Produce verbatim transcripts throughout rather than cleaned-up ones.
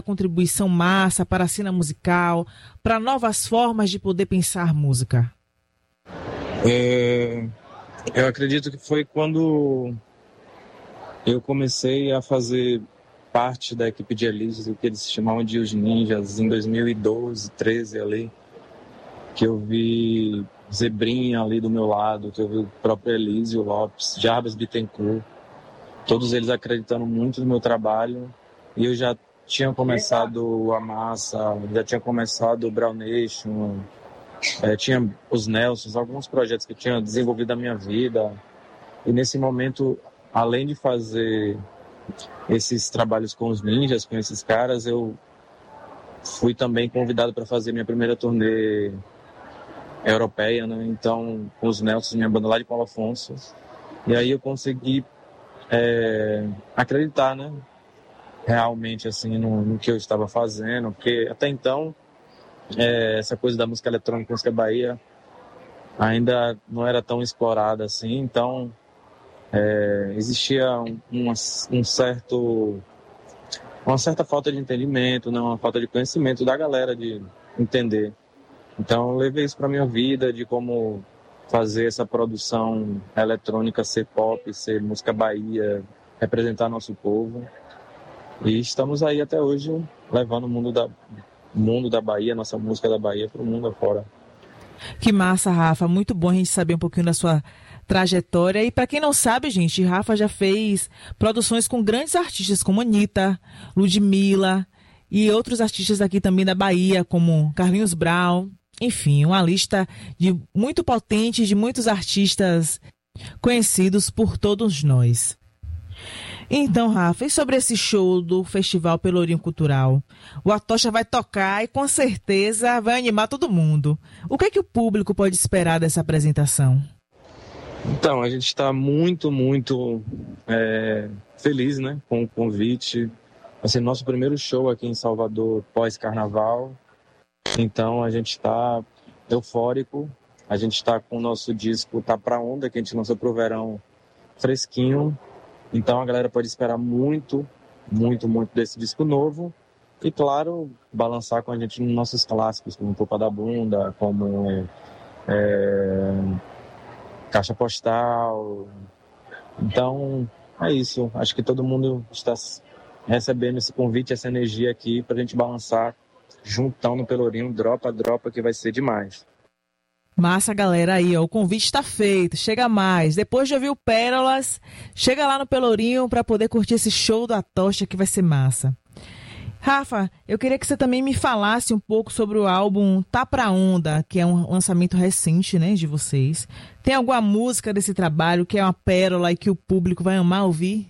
contribuição massa para a cena musical, para novas formas de poder pensar música? É, eu acredito que foi quando eu comecei a fazer parte da equipe de Elísio, o que eles chamavam de Os Ninjas, em dois mil e doze, treze ali, que eu vi Zebrinha ali do meu lado, que eu vi o próprio Elísio Lopes, Jarbas Bittencourt, todos eles acreditando muito no meu trabalho, e eu já tinha começado a Massa, já tinha começado o Brown Nation, é, tinha os Nelsons, alguns projetos que eu tinha desenvolvido na minha vida, e nesse momento, além de fazer esses trabalhos com os ninjas, com esses caras, eu fui também convidado para fazer minha primeira turnê europeia, né? Então, com os Nelsons, minha banda lá de Paulo Afonso. E aí eu consegui é, acreditar, né? Realmente, assim, no, no que eu estava fazendo, porque até então, é, essa coisa da música eletrônica, música Bahia, ainda não era tão explorada assim, então é, existia um, um, um certo, uma certa falta de entendimento, né? Uma falta de conhecimento da galera de entender. Então eu levei isso para minha vida, de como fazer essa produção eletrônica ser pop, ser música Bahia, representar nosso povo. E estamos aí até hoje levando o mundo da, mundo da Bahia, nossa música da Bahia, para o mundo afora. Que massa, Rafa. Muito bom a gente saber um pouquinho da sua trajetória. E para quem não sabe, gente, Rafa já fez produções com grandes artistas como Anitta, Ludmilla e outros artistas aqui também da Bahia, como Carlinhos Brown. Enfim, uma lista de muito potente de muitos artistas conhecidos por todos nós. Então, Rafa, e sobre esse show do Festival Pelourinho Cultural? O Atocha vai tocar e com certeza vai animar todo mundo. O que é que o público pode esperar dessa apresentação? Então, a gente está muito, muito é, feliz, né, com o convite. Vai ser nosso primeiro show aqui em Salvador pós-carnaval. Então, a gente está eufórico. A gente está com o nosso disco Tá Pra Onda, que a gente lançou pro verão, fresquinho. Então a galera pode esperar muito, muito, muito desse disco novo. E claro, balançar com a gente nos nossos clássicos, como Popa da Bunda, como é, Caixa Postal. Então é isso. Acho que todo mundo está recebendo esse convite, essa energia aqui pra gente balançar juntão no Pelourinho, dropa, dropa, que vai ser demais. Massa, galera, aí, ó, o convite está feito, chega mais. Depois de ouvir o Pérolas, chega lá no Pelourinho para poder curtir esse show da Tocha que vai ser massa. Rafa, eu queria que você também me falasse um pouco sobre o álbum Tá Pra Onda, que é um lançamento recente, né, de vocês. Tem alguma música desse trabalho que é uma pérola e que o público vai amar ouvir?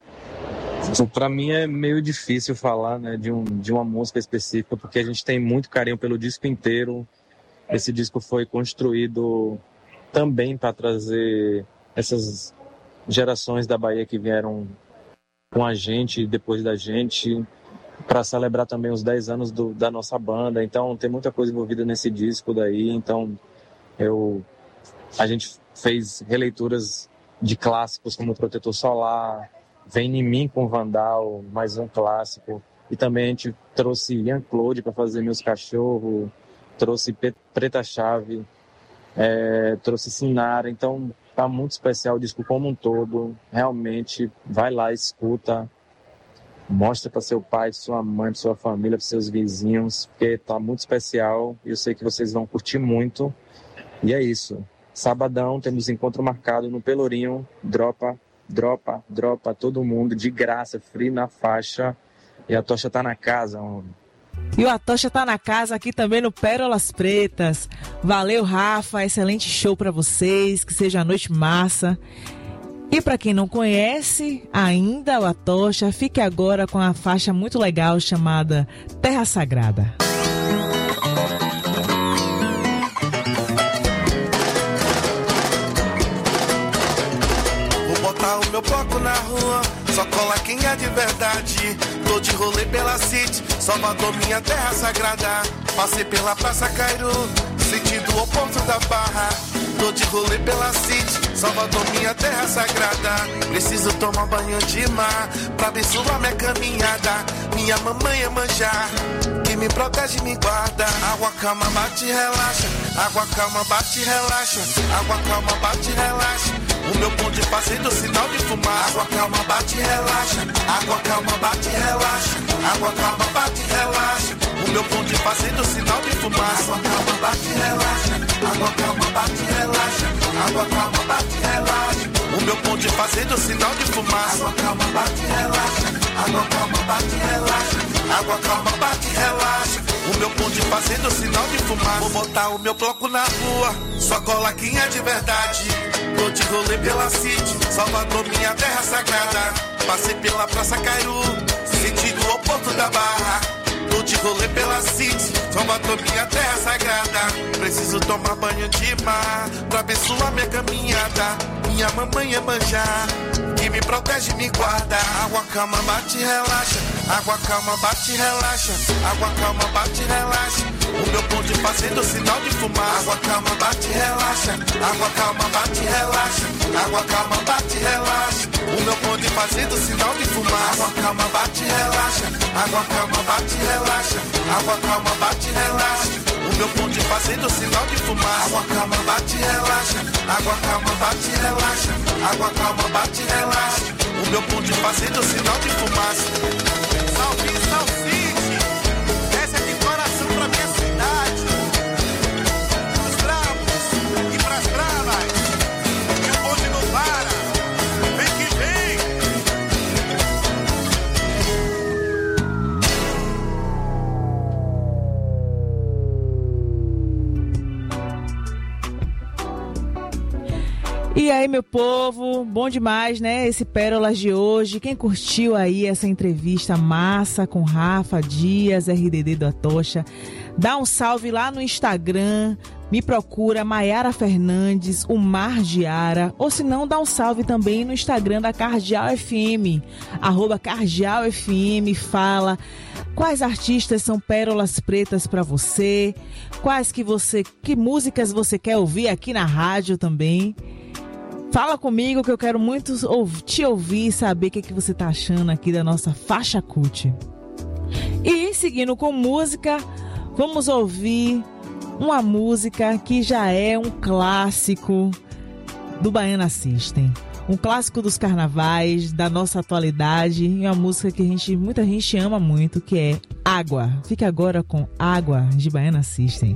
Para mim é meio difícil falar, né, de, um, de uma música específica, porque a gente tem muito carinho pelo disco inteiro. Esse disco foi construído também para trazer essas gerações da Bahia que vieram com a gente, depois da gente, para celebrar também os dez anos do, da nossa banda. Então tem muita coisa envolvida nesse disco daí. Então eu, a gente fez releituras de clássicos como Protetor Solar, Vem em Mim com Vandal, mais um clássico. E também a gente trouxe Ian Claude para fazer Meus Cachorros, trouxe Preta Chave, é, trouxe Sinara. Então tá muito especial o disco como um todo. Realmente, vai lá, escuta, mostra para seu pai, sua mãe, sua família, para seus vizinhos, porque tá muito especial e eu sei que vocês vão curtir muito. E é isso. Sabadão temos encontro marcado no Pelourinho. Dropa, dropa, dropa todo mundo de graça, free na faixa. E a Tocha tá na casa, homem. E o Atocha tá na casa aqui também no Pérolas Pretas. Valeu, Rafa, excelente show pra vocês, que seja a noite massa. E pra quem não conhece ainda o Atocha, fique agora com a faixa muito legal chamada Terra Sagrada. Vou botar o meu bloco na rua, só cola quem é de verdade. Tô de rolê pela City, Salvador, minha terra sagrada. Passei pela Praça Cairu, sentido o oposto da Barra. Tô de rolê pela City, Salvador, minha terra sagrada. Preciso tomar banho de mar pra abençoar minha caminhada. Minha mamãe é manjar, que me protege e me guarda. Água calma, bate e relaxa. Água calma, bate e relaxa. Água calma, bate e relaxa. O meu bonde fazendo sinal de fumaça. Água calma, bate e relaxa. Água calma, bate e relaxa. Água calma, bate e relaxa. O meu bonde fazendo sinal de fumaça. Água calma, bate e relaxa. Água calma, bate e relaxa. Água calma, bate e relaxa. O meu bonde fazendo sinal de fumaça. Água calma, bate e relaxa. Água calma, bate e relaxa. Água calma, bate e relaxa. O meu bonde fazendo sinal de fumaça. Vou botar o meu bloco na rua, só cola quem é de verdade. Tô de rolê pela City, Salvador, minha terra sagrada. Passei pela Praça Cairu, sentido o Porto da Barra. Tô de rolê pela City, Salvador, minha terra sagrada. Preciso tomar banho de mar pra abençoar minha caminhada. Minha mamãe é manjar, que me protege e me guarda. Água calma, bate e relaxa. Água calma, bate e relaxa. Água calma, bate e relaxa. O meu bonde fazendo sinal de fumaça. Água calma, bate e relaxa. Água calma, bate e relaxa. Água calma, bate e relaxa. O meu bonde fazendo sinal de fumaça. Água calma, bate e relaxa. Água calma, bate e relaxa. Água calma, bate e relaxa. O meu bonde fazendo sinal de fumaça. Água calma, bate e relaxa. Água calma, bate e relaxa. Água calma, bate e relaxa. O meu bonde fazendo sinal de fumaça. Salve, Salsite, essa é de coração pra minha cidade. Os bravos e pras bravas, e o bonde não para, vem que vem. E aí, meu povo, bom demais, né? Esse Pérolas de hoje. Quem curtiu aí essa entrevista massa com Rafa Dias, R D D do Atocha, dá um salve lá no Instagram, me procura Maiara Fernandes, o Mar Diara, ou se não, dá um salve também no Instagram da Cardeal F M, arroba Cardeal F M, fala quais artistas são pérolas pretas para você, quais que você, que músicas você quer ouvir aqui na rádio também. Fala comigo que eu quero muito te ouvir e saber o que, que você tá achando aqui da nossa faixa cult. E seguindo com música, vamos ouvir uma música que já é um clássico do Baiana System. Um clássico dos carnavais, da nossa atualidade, e uma música que a gente, muita gente ama muito, que é Água. Fica agora com Água, de Baiana System.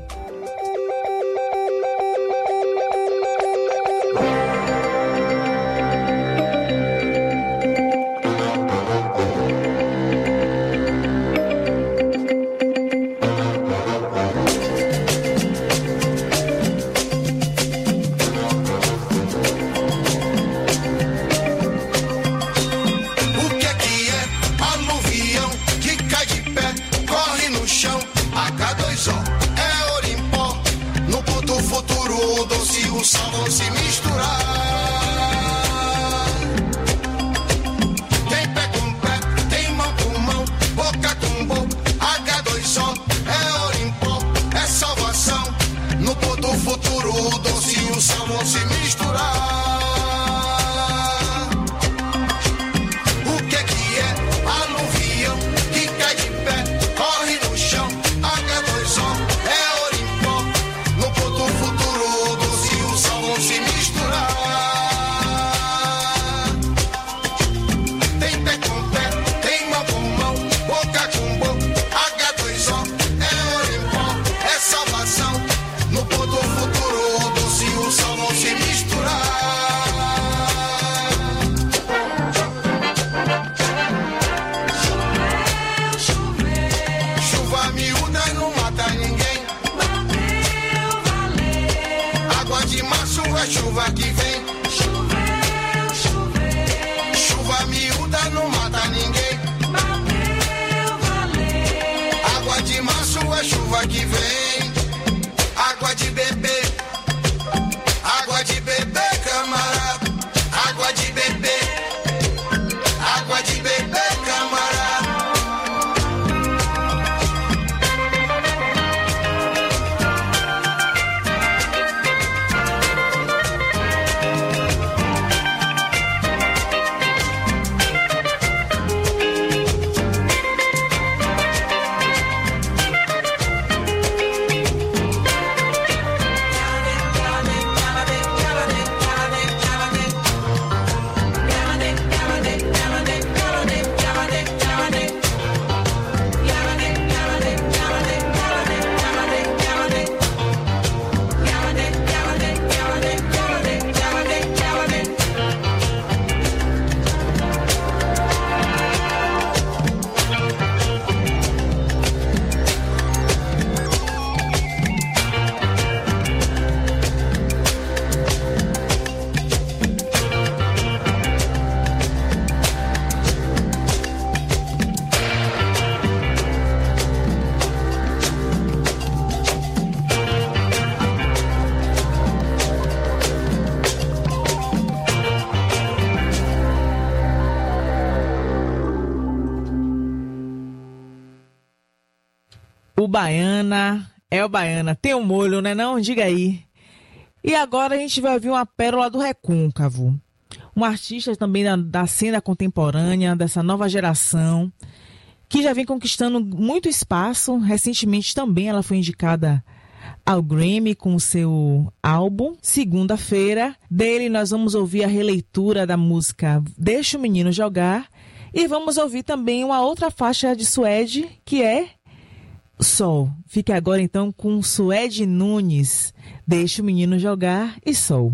O Baiana, é o Baiana, tem um molho, né não? Diga aí. E agora a gente vai ouvir uma pérola do Recôncavo. Um artista também da, da cena contemporânea, dessa nova geração, que já vem conquistando muito espaço. Recentemente também ela foi indicada ao Grammy com o seu álbum. Segunda-feira, dele nós vamos ouvir a releitura da música Deixa o Menino Jogar. E vamos ouvir também uma outra faixa de Suede, que é Sol. Fique agora então com Suede Nunes, Deixa o Menino Jogar e Sol.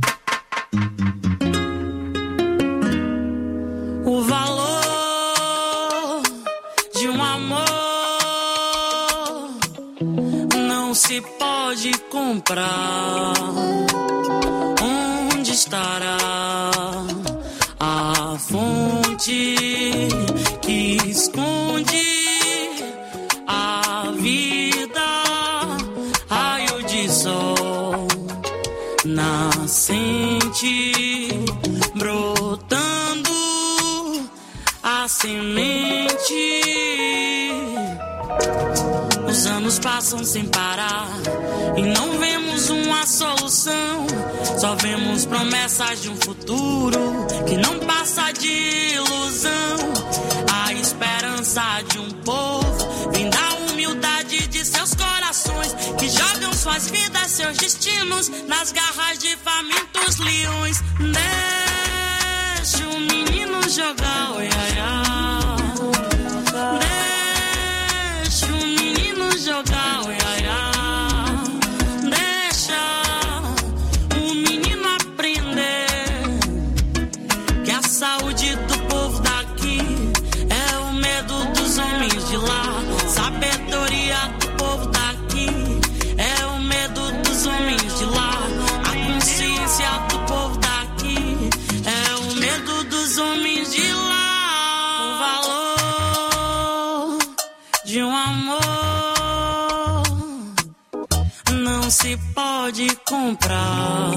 O valor de um amor não se pode comprar. Onde estará a fonte que esconde a vida? Raio de sol nascente brotando a semente. Os anos passam sem parar e não vemos uma solução. Só vemos promessas de um futuro que não passa de ilusão. A esperança de um povo vem da humildade de seus corações, que jogam suas vidas, seus destinos nas garras de famintos leões. Deixa o menino jogar, oi, ai, ai. Deixa o menino jogar, oi, ai, ai. Deixa o menino aprender que a saúde do povo daqui é o medo dos homens de lá. Sabedoria do povo daqui é o medo dos homens de lá. A consciência do povo daqui é o medo dos homens de lá. O valor de um amor não se pode comprar.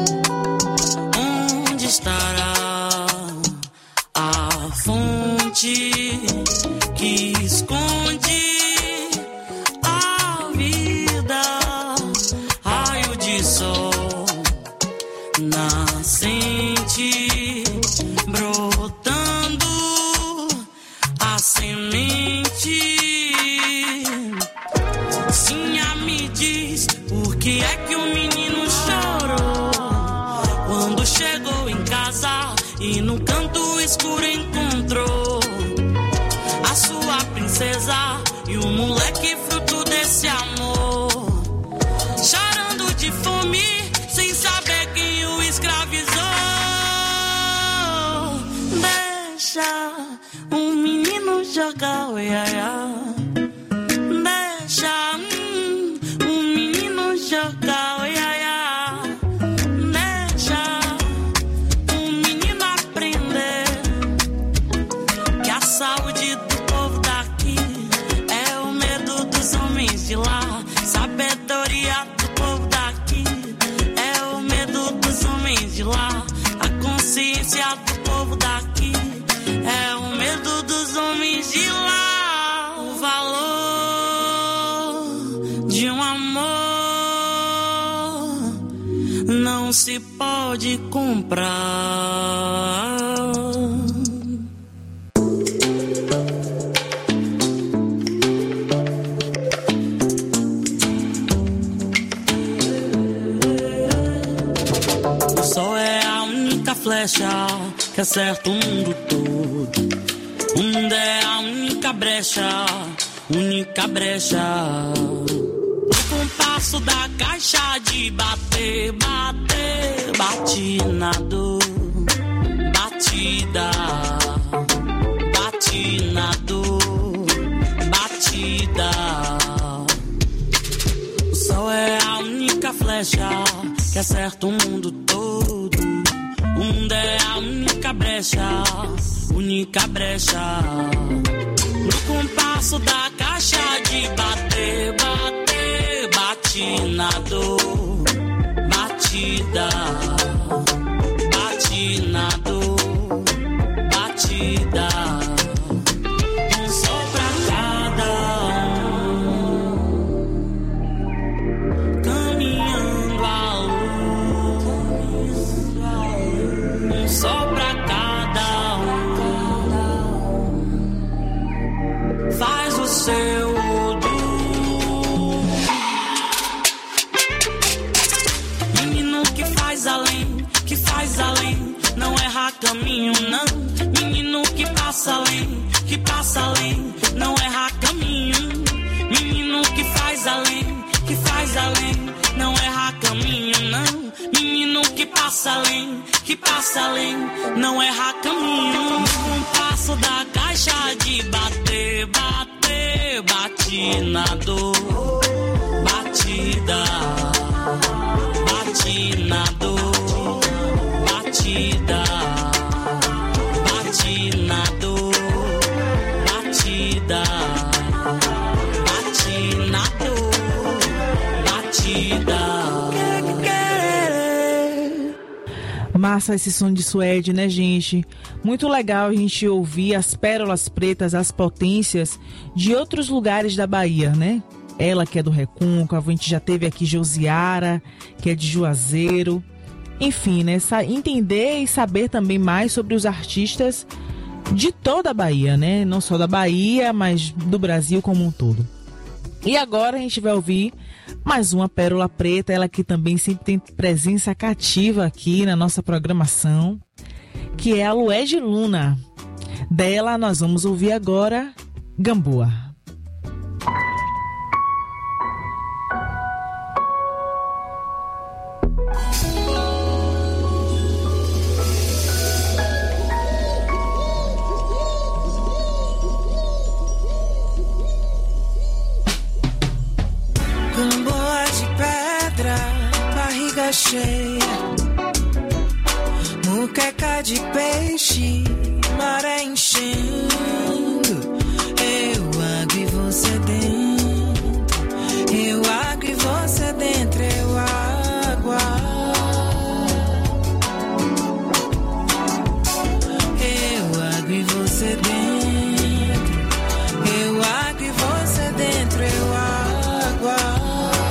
Onde estará a fonte que esconde a vida? Raio de sol nascente brotando a semente. Sinha me diz por que é que o menino chorou quando chegou em casa e no canto escuro encontrou a sua princesa e o moleque fruto desse amor, chorando de fome sem saber quem o escravizou. Deixa o menino jogar, oi, ai, ai. Deixa hum, o menino jogar, oi, ai, ai. Deixa o menino aprender que a saúde do povo daqui é o medo dos homens de lá. Sabedoria do povo daqui é o medo dos homens de lá. A consciência do povo daqui é o medo dos homens de lá. O valor de um amor não se pode comprar. O sol é a única flecha que acerta o mundo todo. O mundo é a única brecha, única brecha. O compasso da caixa de bater, bater, bate na dor, batida, bate na dor, batida. O sol é a única flecha que acerta o mundo todo. O mundo é a única brecha, única brecha. No compasso da caixa de bater, bater, bate na dor, batida, bate na dor, batida. Um sol pra cada um, faz além, que faz além. Não erra caminho, não. Menino que passa além, que passa além. Não erra caminho. Um passo da caixa de bater, bater, bate na dor. Batida, bate na dor. Batida, bate na dor. Batida, bate na dor. Batida. Massa esse som de Suede, né, gente? Muito legal a gente ouvir as pérolas pretas, as potências de outros lugares da Bahia, né? Ela que é do Recôncavo, a gente já teve aqui Josiara, que é de Juazeiro. Enfim, né? Entender e saber também mais sobre os artistas de toda a Bahia, né? Não só da Bahia, mas do Brasil como um todo. E agora a gente vai ouvir mais uma pérola preta, ela que também sempre tem presença cativa aqui na nossa programação, que é a Lued Luna. Dela nós vamos ouvir agora Gamboa. Cheia, muqueca de peixe, maré enchendo, eu água e você dentro, eu água e você dentro, eu água, eu água e você dentro, eu água e você dentro, eu água.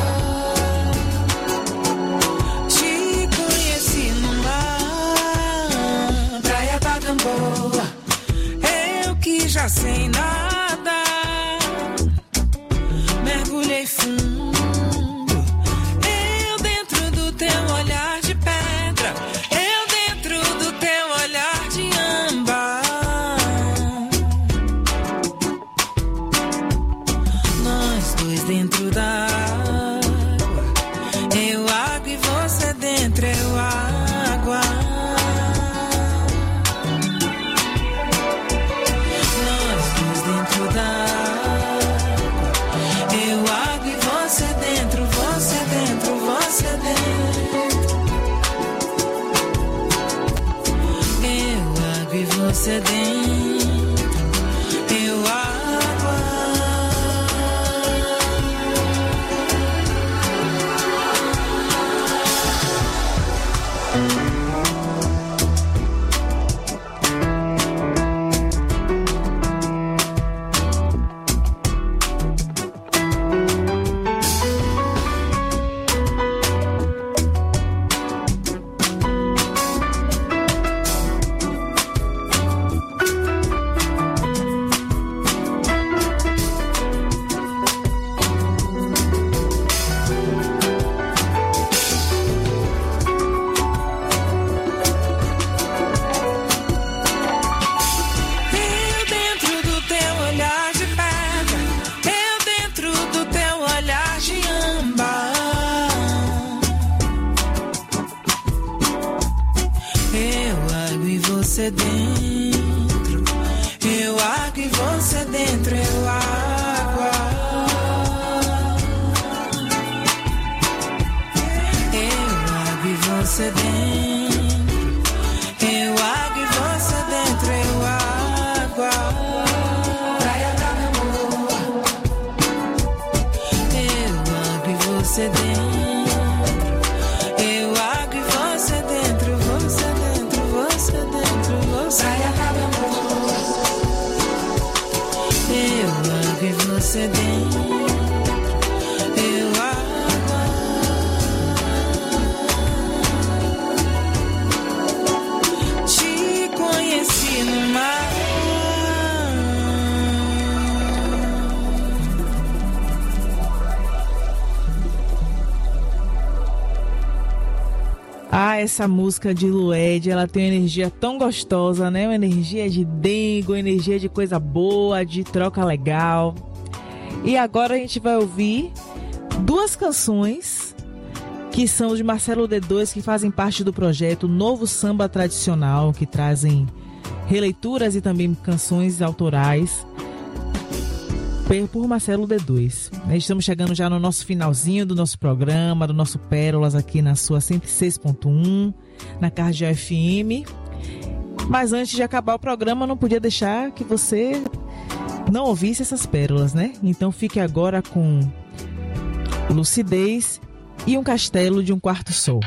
Eu que já sei nada, mergulhei fundo, eu dentro do teu olhar de pedra, eu dentro do teu olhar de âmbar, nós dois dentro da água, eu água e você dentro, eu água. Você dentro, eu água. Você dentro, eu água e você dentro, eu água. Eu água e você dentro, eu água e você dentro, eu água. Praia da Gamboa, eu água e você dentro. Você dentro, eu água. Te conheci no mar. Ah, essa música de Lued, ela tem uma energia tão gostosa, né? Uma energia de dengo, uma energia de coisa boa, de troca legal. E agora a gente vai ouvir duas canções que são de Marcelo D dois, que fazem parte do projeto Novo Samba Tradicional, que trazem releituras e também canções autorais por Marcelo D dois. Estamos chegando já no nosso finalzinho do nosso programa, do nosso Pérolas aqui na sua cento e seis ponto um, na Cardeal F M. Mas antes de acabar o programa, não podia deixar que você não ouvisse essas pérolas, né? Então fique agora com Lucidez e Um Castelo de um Quarto Sol.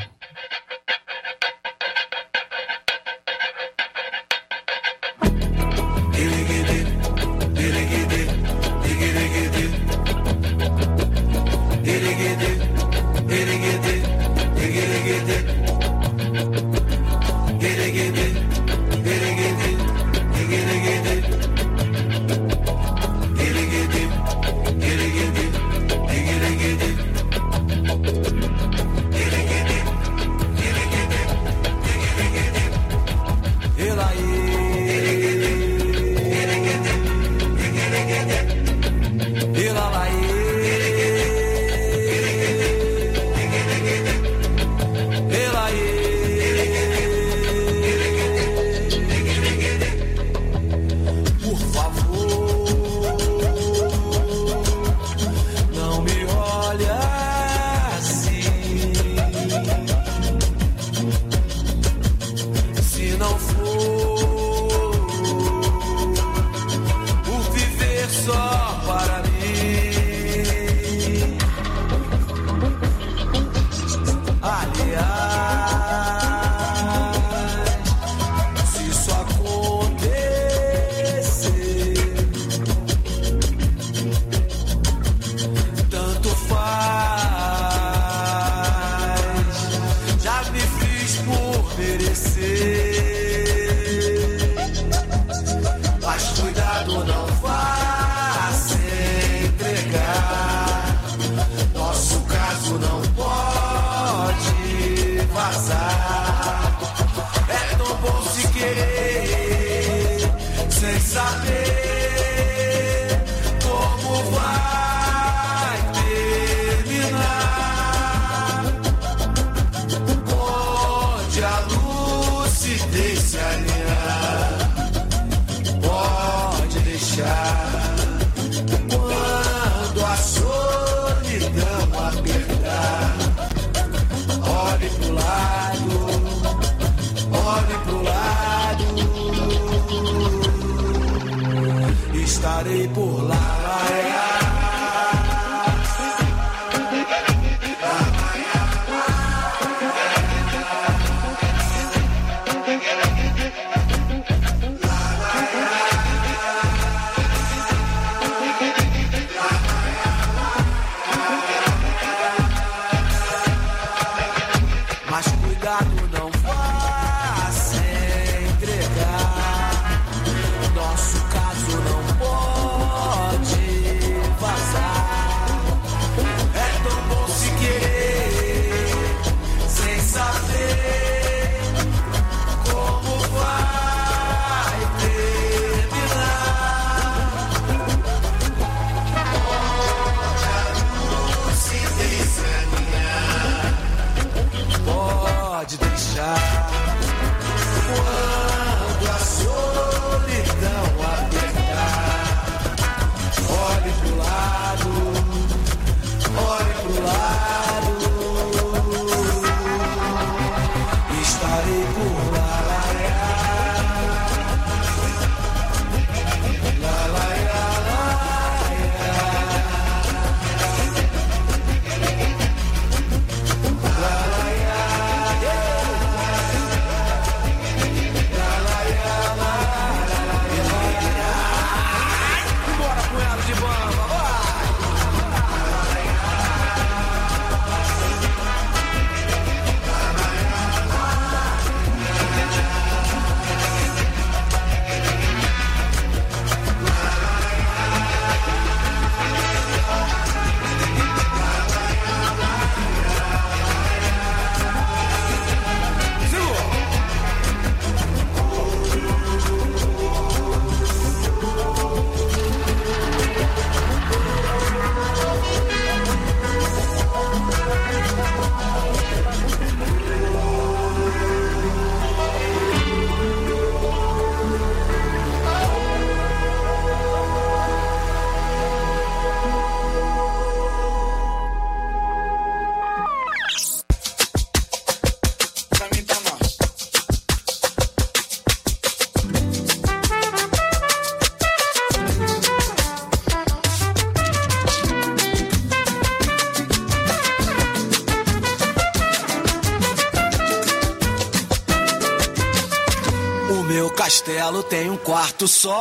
castelo tem um quarto só.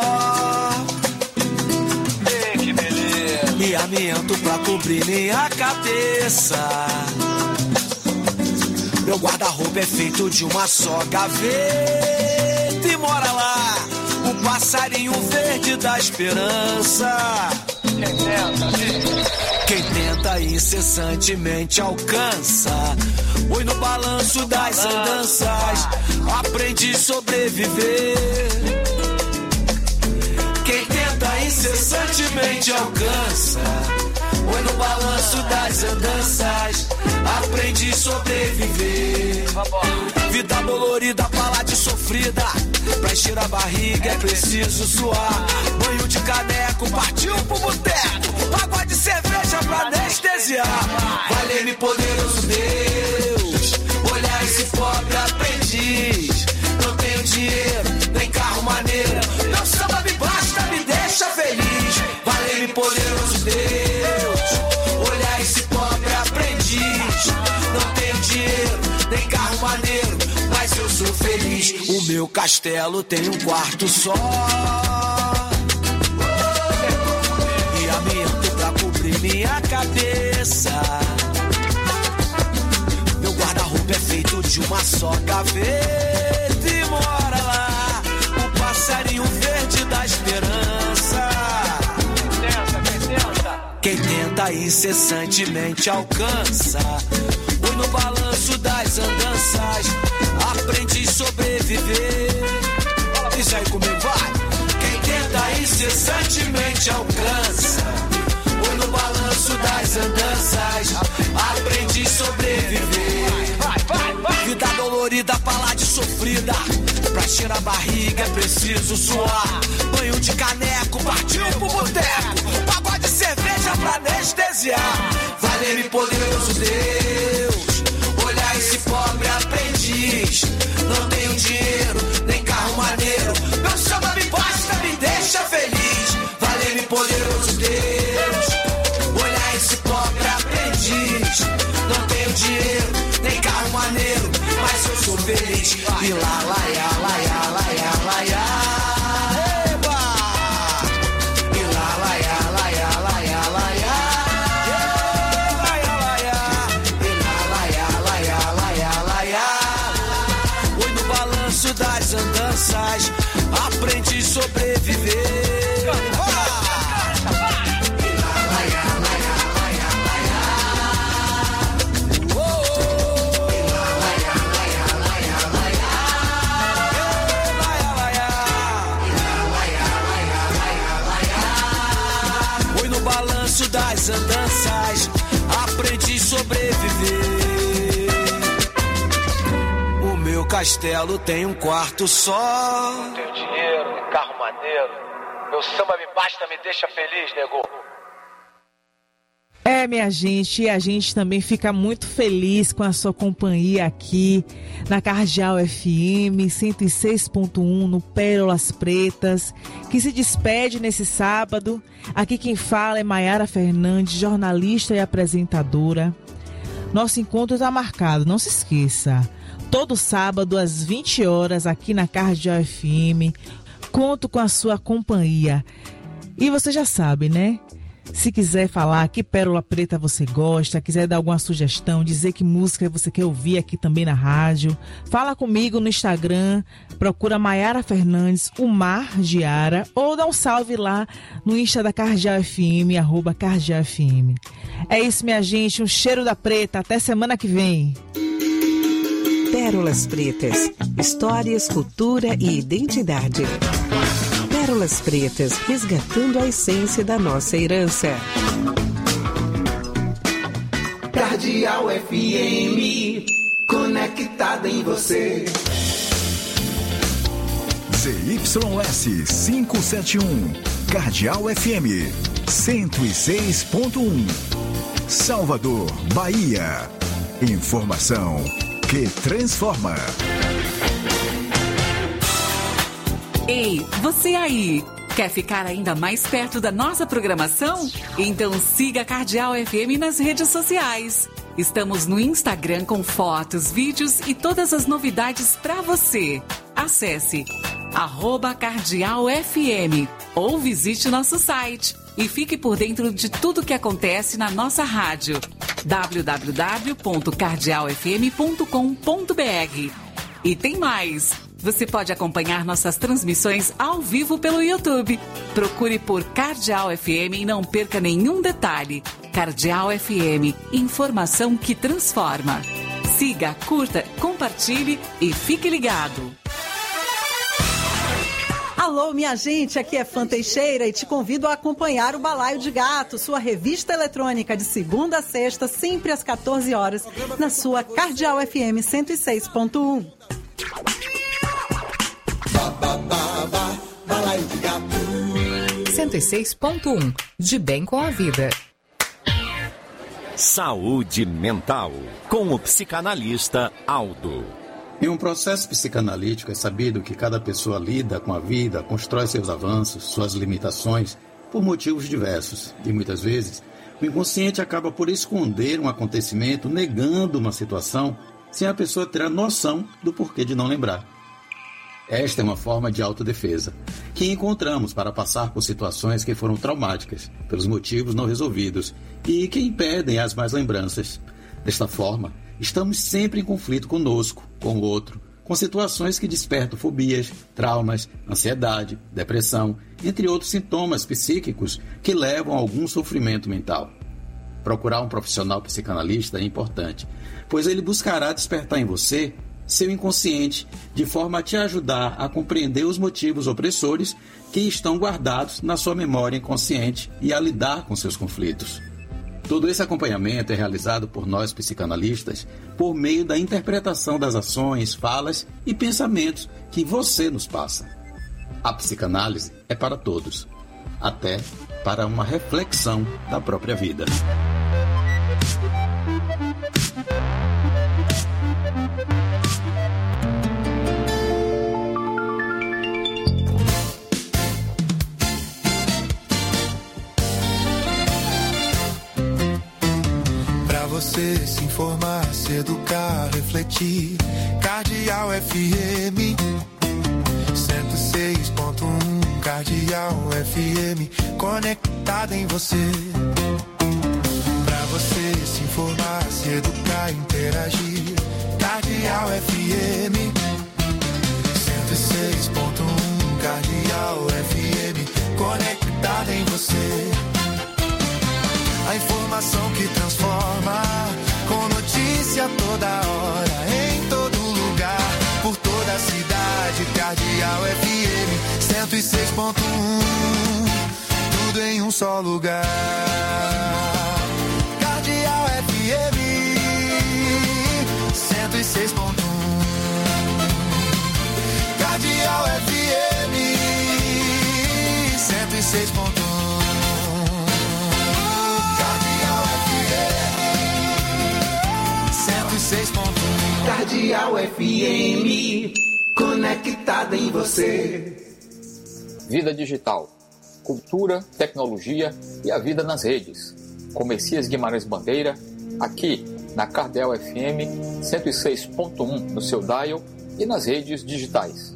Ei, que beleza. E amianto pra cobrir minha cabeça. Meu guarda-roupa é feito de uma só gaveta. E mora lá o passarinho verde da esperança. Quem tenta, quem tenta incessantemente alcança. Oi, no balanço das andanças aprendi a sobreviver. Quem tenta incessantemente alcança. Oi, no balanço das andanças aprendi a sobreviver. Vida dolorida, palavra sofrida. Pra encher a barriga é preciso suar. Banho de caneco, partiu pro boteco. Água de cerveja pra anestesiar. Valeu-me poderoso Deus. Olhar esse pobre aprendiz. Não tenho dinheiro, nem carro maneiro. Meu samba me basta, me deixa feliz. Valeu-me poderoso Deus. Olhar esse pobre aprendiz. Não tenho dinheiro, nem carro maneiro, mas eu sou feliz. O meu castelo tem um quarto só. E amianto pra cobrir minha cabeça. Meu guarda-roupa é feito de uma só gaveta. E mora lá o passarinho verde da esperança. Quem tenta incessantemente alcança. Oi, no balanço das andanças aprendi a sobreviver. Diz aí comigo, vai. Quem tenta incessantemente alcança. Oi, no balanço das andanças aprendi a sobreviver. Vida dolorida, palavra sofrida. Pra encher a barriga é preciso suar. Banho de caneco, partiu pro boteco. Pagode de cerveja pra anestesiar. Valeu-me poderoso Deus. Olhar esse pobre aprendiz. Não tenho dinheiro, nem carro maneiro. Meu samba me basta, me deixa feliz. Valeu-me poderoso Deus. Olhar esse pobre aprendiz. Não tenho dinheiro, nem carro maneiro, mas eu sou feliz. E lá, lá, lá, lá, lá, lá, lá, lá. Eba! E lá, lá, lá, lá, lá, lá, lá, lá. E lá, lá, lá, lá, lá, lá, lá. Oi, no balanço das andanças aprendi a sobreviver. Das andanças aprendi a sobreviver. O meu castelo tem um quarto só. Não tenho dinheiro, nem carro maneiro. Meu samba me basta, me deixa feliz, nego. É, minha gente, e a gente também fica muito feliz com a sua companhia aqui na Cardeal F M cento e seis ponto um, no Pérolas Pretas, que se despede nesse sábado. Aqui quem fala é Maiara Fernandes, jornalista e apresentadora. Nosso encontro está marcado, não se esqueça. Todo sábado às vinte horas aqui na Cardeal F M. Conto com a sua companhia. E você já sabe, né? Se quiser falar que Pérola Preta você gosta, quiser dar alguma sugestão, dizer que música você quer ouvir aqui também na rádio, fala comigo no Instagram, procura Maiara Fernandes, o Mar Giara, ou dá um salve lá no Insta da Cardeal F M, arroba Cardeal F M. É isso, minha gente, um cheiro da preta, até semana que vem. Pérolas Pretas, histórias, cultura e identidade. Pérolas Pretas, resgatando a essência da nossa herança. Cardeal F M, conectada em você. Z Y S quinhentos e setenta e um, Cardeal F M, cento e seis ponto um. Salvador, Bahia. Informação que transforma. Ei, você aí, quer ficar ainda mais perto da nossa programação? Então siga a Cardeal F M nas redes sociais. Estamos no Instagram com fotos, vídeos e todas as novidades para você. Acesse arroba Cardeal F M, ou visite nosso site e fique por dentro de tudo que acontece na nossa rádio. w w w ponto cardeal f m ponto com ponto b r. E tem mais! Você pode acompanhar nossas transmissões ao vivo pelo YouTube. Procure por Cardeal F M e não perca nenhum detalhe. Cardeal F M, informação que transforma. Siga, curta, compartilhe e fique ligado. Alô, minha gente, aqui é Fã Teixeira e te convido a acompanhar o Balaio de Gato, sua revista eletrônica de segunda a sexta, sempre às quatorze horas, na sua Cardeal F M cento e seis ponto um. cento e seis ponto um, de bem com a vida. Saúde mental, com o psicanalista Aldo. Em um processo psicanalítico é sabido que cada pessoa lida com a vida, constrói seus avanços, suas limitações, por motivos diversos. E muitas vezes, o inconsciente acaba por esconder um acontecimento, negando uma situação, sem a pessoa ter a noção do porquê de não lembrar. Esta é uma forma de autodefesa, que encontramos para passar por situações que foram traumáticas, pelos motivos não resolvidos, e que impedem as más lembranças. Desta forma, estamos sempre em conflito conosco, com o outro, com situações que despertam fobias, traumas, ansiedade, depressão, entre outros sintomas psíquicos que levam a algum sofrimento mental. Procurar um profissional psicanalista é importante, pois ele buscará despertar em você seu inconsciente, de forma a te ajudar a compreender os motivos opressores que estão guardados na sua memória inconsciente e a lidar com seus conflitos. Todo esse acompanhamento é realizado por nós psicanalistas por meio da interpretação das ações, falas e pensamentos que você nos passa. A psicanálise é para todos, até para uma reflexão da própria vida. Você se informar, se educar, refletir. Cardeal F M cento e seis ponto um. Cardeal F M conectada em você. Pra você se informar, se educar, interagir. Cardeal F M cento e seis ponto um. Cardeal F M conectada em você. A informação que transforma, com notícia toda hora, em todo lugar, por toda a cidade. Cardeal F M cento e seis ponto um, tudo em um só lugar. Cardeal F M cento e seis ponto um, Cardeal F M cento e seis ponto um. Cardeal F M, conectada em você. Vida digital, cultura, tecnologia e a vida nas redes. Com Messias Guimarães Bandeira, aqui na Cardeal F M cento e seis ponto um no seu dial e nas redes digitais.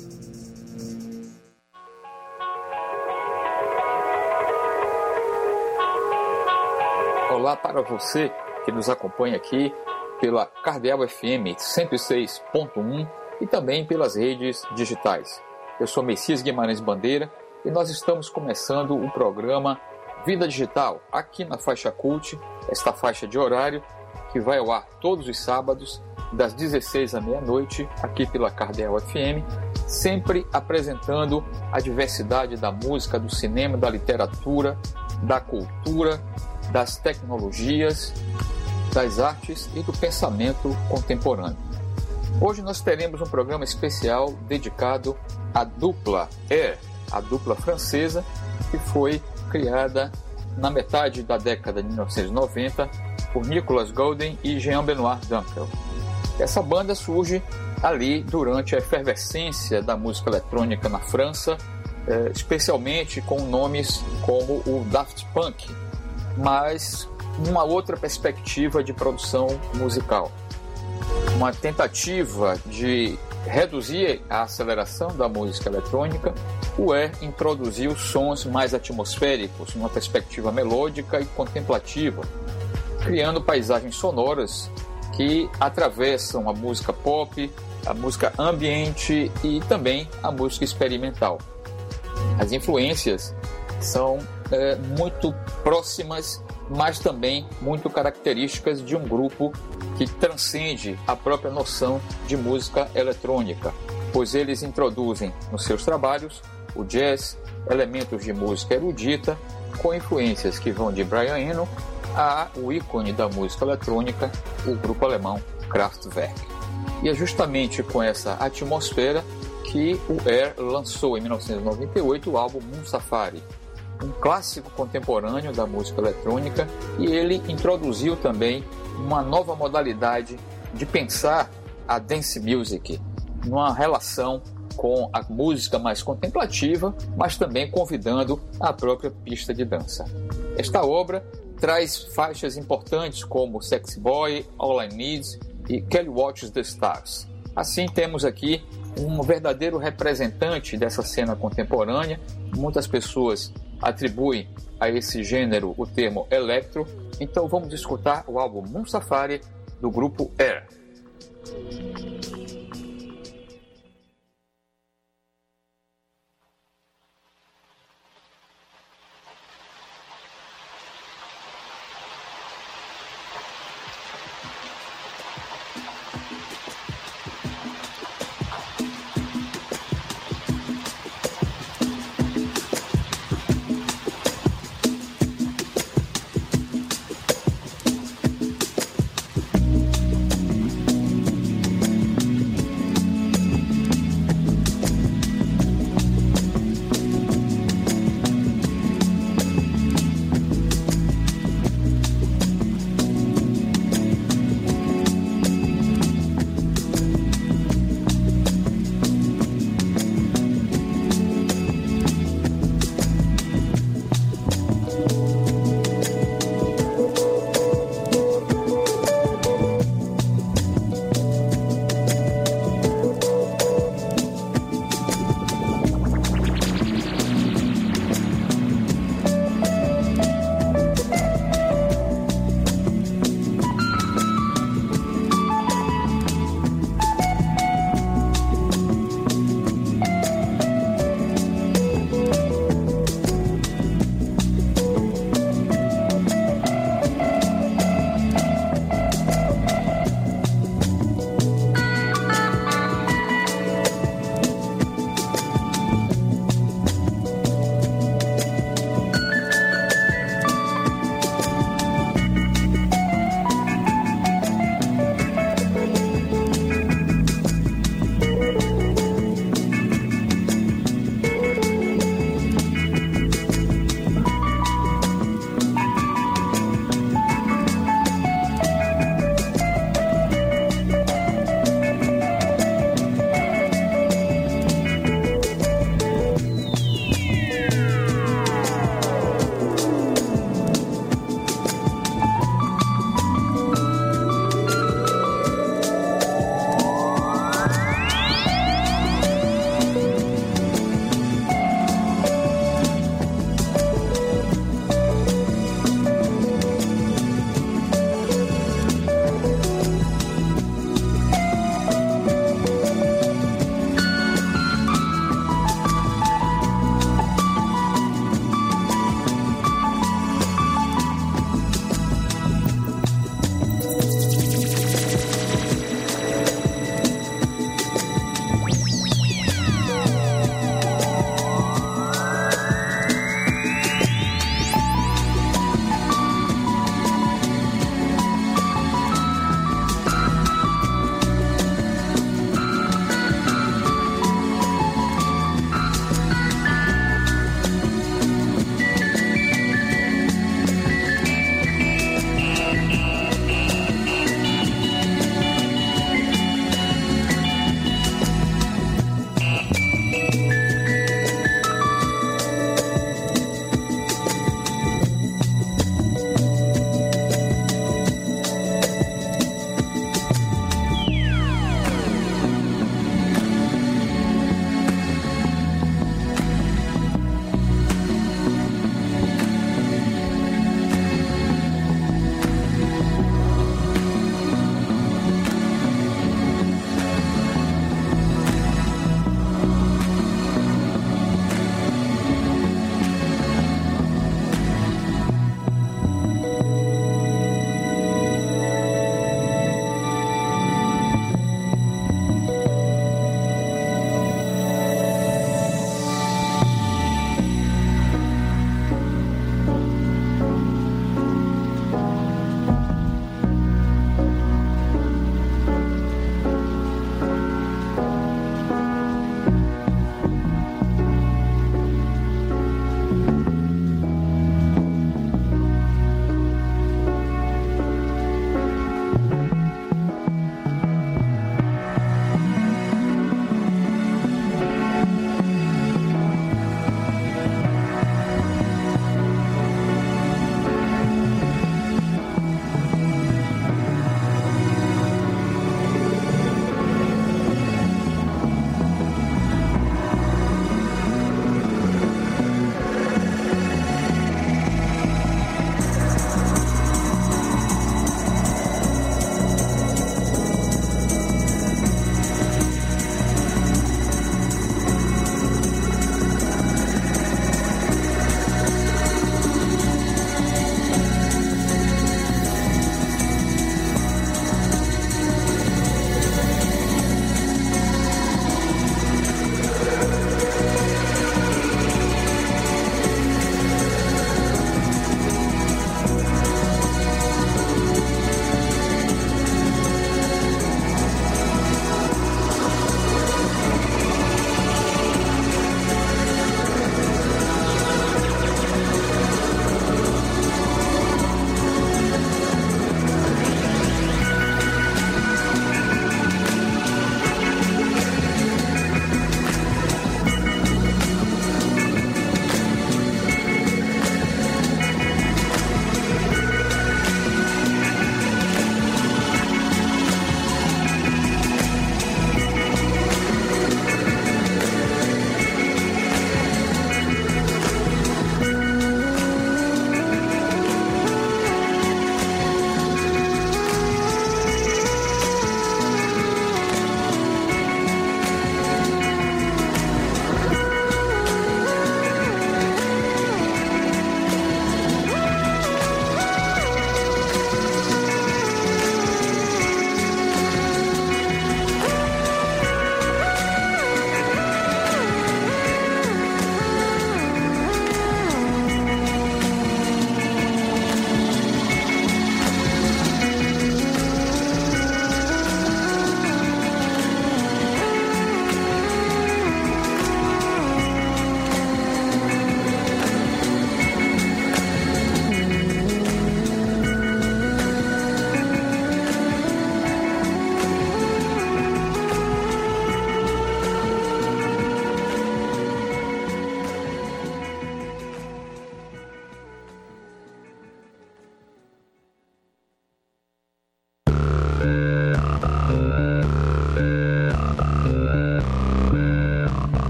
Olá para você que nos acompanha aqui pela Cardeal F M cento e seis ponto um e também pelas redes digitais. Eu sou Messias Guimarães Bandeira e nós estamos começando o programa Vida Digital, aqui na Faixa Cult, esta faixa de horário que vai ao ar todos os sábados, das dezesseis à meia-noite, aqui pela Cardeal F M, sempre apresentando a diversidade da música, do cinema, da literatura, da cultura, das tecnologias, das artes e do pensamento contemporâneo. Hoje nós teremos um programa especial dedicado à dupla Air, a dupla francesa que foi criada na metade da década de mil novecentos e noventa por Nicolas Golden e Jean-Benoît Dunkel. Essa banda surge ali durante a efervescência da música eletrônica na França, especialmente com nomes como o Daft Punk, mas uma outra perspectiva de produção musical. Uma tentativa de reduzir a aceleração da música eletrônica, o Air introduziu sons mais atmosféricos, numa perspectiva melódica e contemplativa, criando paisagens sonoras que atravessam a música pop, a música ambiente e também a música experimental. As influências são é, muito próximas, mas também muito características de um grupo que transcende a própria noção de música eletrônica, pois eles introduzem nos seus trabalhos o jazz, elementos de música erudita, com influências que vão de Brian Eno a o ícone da música eletrônica, o grupo alemão Kraftwerk. E é justamente com essa atmosfera que o Air lançou em mil novecentos e noventa e oito o álbum Moon Safari, um clássico contemporâneo da música eletrônica, e ele introduziu também uma nova modalidade de pensar a dance music, numa relação com a música mais contemplativa, mas também convidando a própria pista de dança. Esta obra traz faixas importantes como Sexy Boy, All I Need e Kelly Watches the Stars. Assim, temos aqui um verdadeiro representante dessa cena contemporânea. Muitas pessoas atribuem a esse gênero o termo electro. Então vamos escutar o álbum Moon Safari do grupo Air.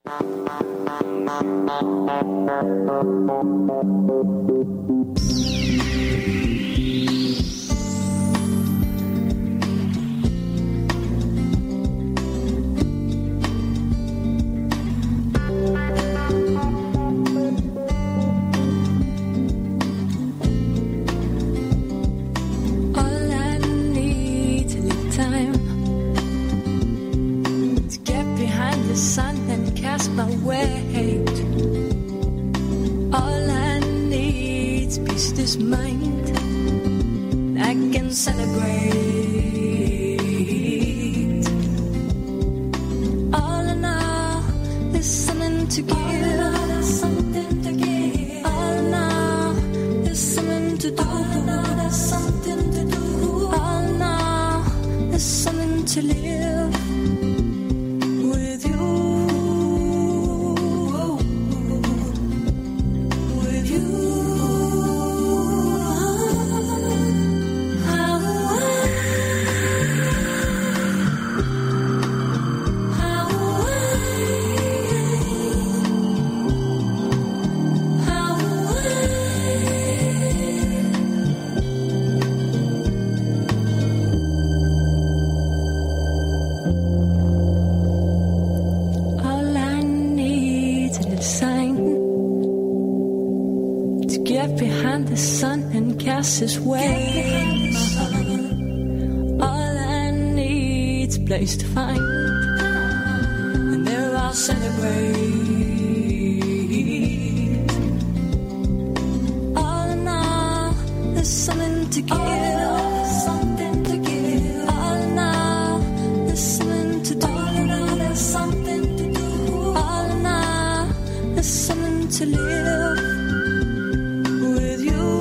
His way. All I need's a place to find, and there I'll celebrate. All in all, there's something to give. Something to give. All in all, there's something to do. All in all, there's something to do. All in all, there's something to live with you.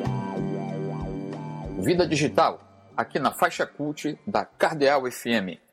Vida Digital, aqui na faixa cult da Cardeal F M.